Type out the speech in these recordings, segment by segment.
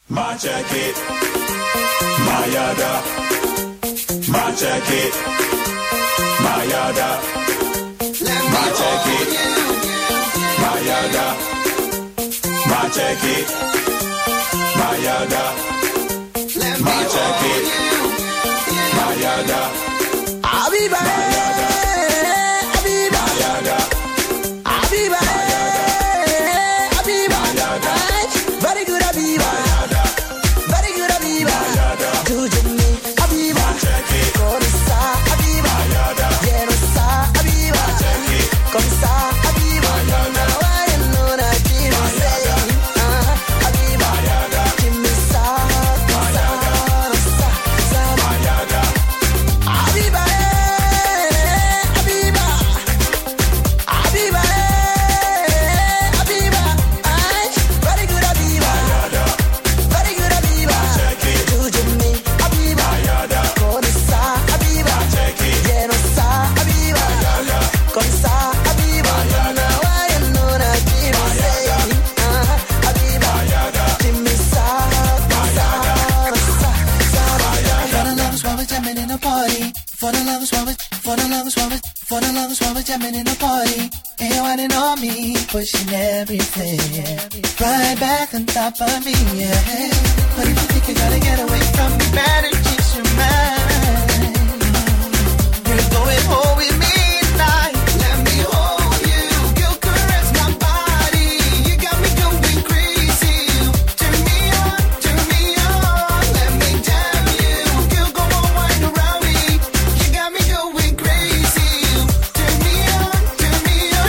Macheke, Mayada, Macheke, Mayada, Macheke, Mayada, Macheke, Mayada, Macheke, Mayada, Abiba, Abiba, Mayada, Abiba, Abiba, very good Abiba. Pushing everything right back on top of me, yeah. But if you think you gotta get away from me, better change your mind. You're going home with me tonight. Let me hold you, girl, caress my body. You got me going crazy. Turn me on, let me damn you. Girl, go on, wind around me. You got me going crazy. Turn me on, turn me on.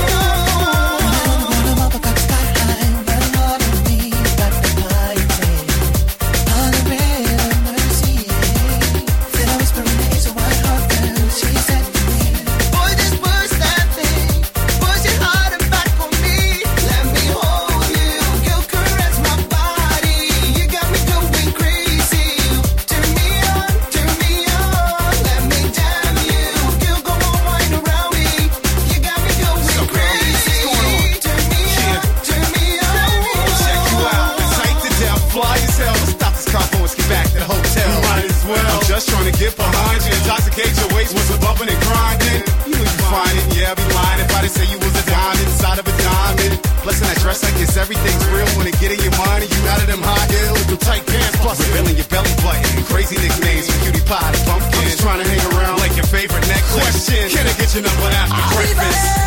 Get behind you, intoxicate your waist with some bumping and grinding. You know you find it, yeah, I'd be lying if I didn't say you was a diamond inside of a diamond. Plus in that dress like it's everything's real when it get in your mind and you out of them high heels, them tight pants, plus revealing your belly button. Crazy nicknames from Cutie Pie to Pumpkin. I'm just trying to hang around like your favorite necklace. Question, can I get your number after breakfast?